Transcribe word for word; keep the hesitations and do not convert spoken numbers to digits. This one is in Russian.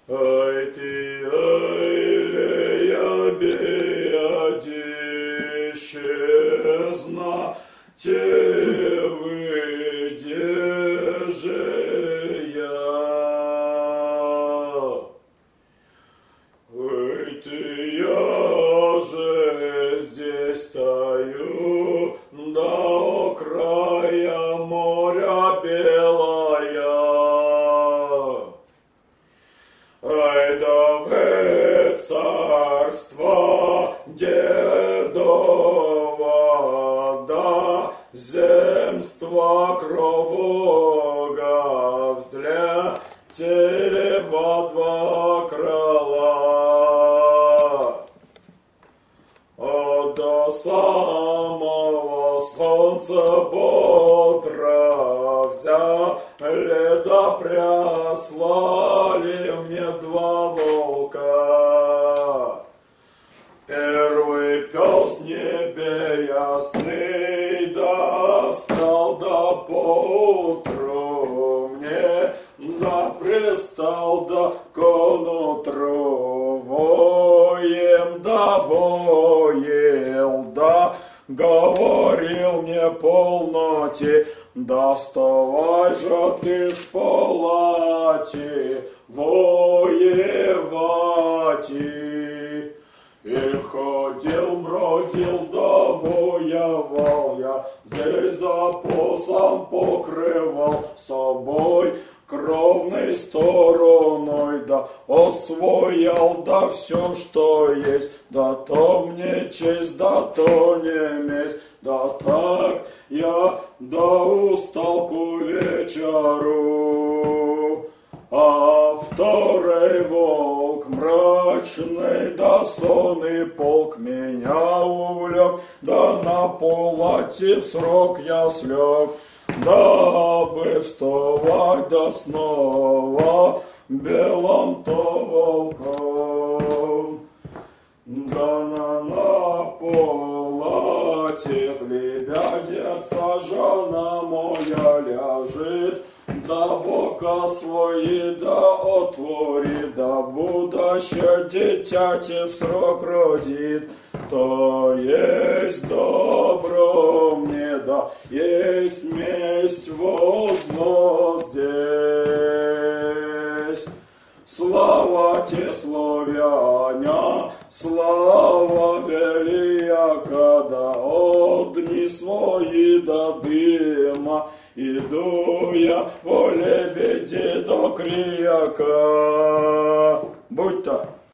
Ай ты, ай лея беядищезна, те выдержия. Ай ты, я же здесь стою, до края моря белая. Ай да в царство дедова, да земства кровога взлетели во два крыла. А до самого солнца бодро взяли да пряслали мне два волка. Первый пес небесный, да встал да поутру мне, да пристал да конутру, воем да воел, да говорил мне полноте, доставай же ты с палати воевать. И ходил, бродил, да воевал я, здесь да по сам покрывал собой кровной стороной, да освоял, да все, что есть, да то мне честь, да то не месть, да так я да устал к вечеру. А второй волк мрачный, да сонный полк меня увлек, да на полати в срок я слег, дабы вставать да снова белым-то волком. Да на, на полати хлебядица жена моя ляжет, да бока свои да отвори, да будущее дитяти в срок родит. То есть добро мне, да есть месть возло здесь. Слава те славяне, слава велика, да от дни свои до дыма, иду я по лебеди до крияка. Будь-то.